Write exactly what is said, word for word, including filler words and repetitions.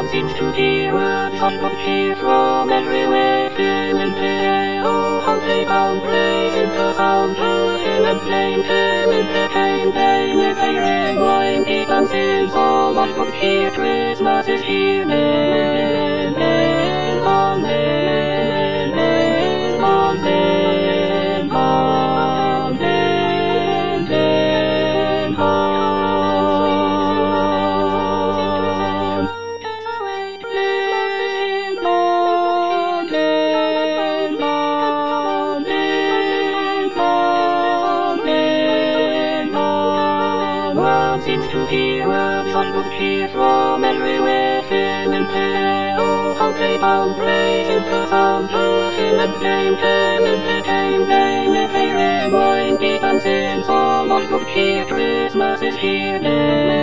one seems to hear a song of cheer from everywhere, filling the oh, how they bound praising the sound to him and flame him entertain they with a ring wine deep and sing so much good cheer. Christmas is here, amen, amen, amen, amen, amen, amen, seems to hear a song of cheer from everywhere, filling the oh, how they bound praising the sound to him and flame him entertain they with a ring wine deep and sing so much good cheer. Christmas is here, amen.